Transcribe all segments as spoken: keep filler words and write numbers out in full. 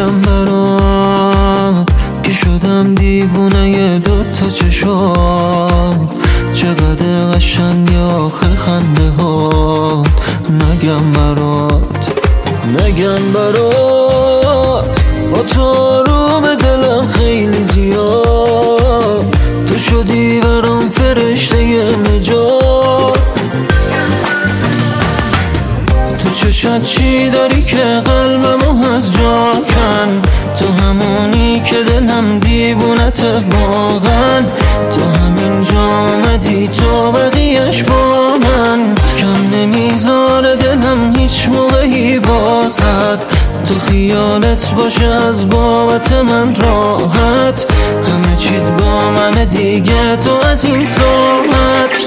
نگم برات که شدم دیوونه دوتا چشام، چقدر قشنگ آخه خنده ها. نگم برات نگم برات با تو آروم دلم خیلی زیاد، تو شدی برام فرشته نجات. تو چشات چی داری که قلبمو از جا کن، تو همونی که دلم دیوونته واقعا. تو همین جا آمدی تو بقیهش با من، کم نمیذاره دلم هیچ موقعی بازد. تو خیالت باشه از بابت من راحت، همه چیت با من دیگه تو از این ساعت.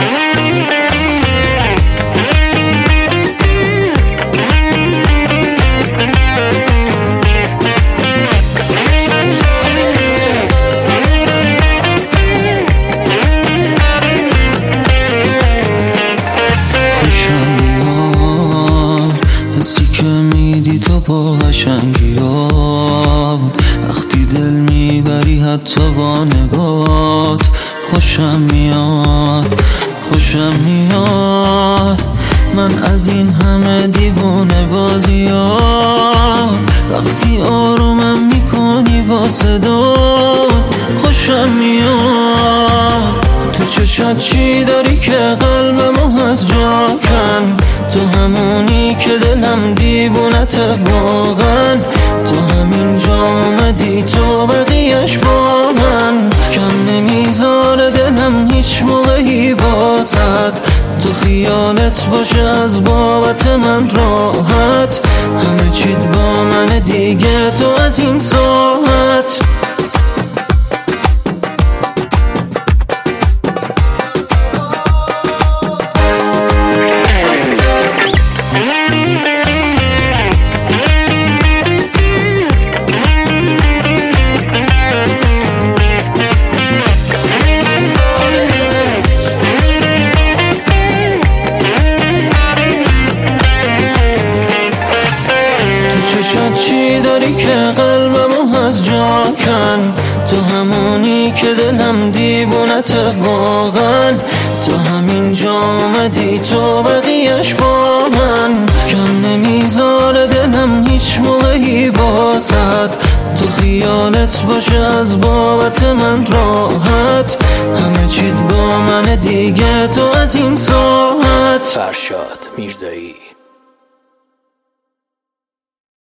حسی که میدی تو با قشنگی ها، وقتی دل میبری حتی با نگات. خوشم میاد خوشم میاد من از این همه دیوونه بازی ها، وقتی آرومم میکنی با صدات. خوشم میاد تو چشات چی داری که قلبمو از جا کن، تو همونی که دلم دیوونته واقعا. تو همین جا آمدی تو بقیهش با من، کم نمیذاره دلم هیچ موقعی بازد. تو خیالت باشه از بابت من راحت، همه چیت با من دیگه تو از این ساعت. چشات چی داری که قلبمو از جا کن، تو همونی که دلم دیوونته واقعا. تو همین جا آمدی تو بقیهش با من، کم نمیذاره دلم هیچ موقعی بازد. تو خیالت باشه از بابت من راحت، همه چیت با من دیگه تو از این ساعت. فرشاد میرزایی.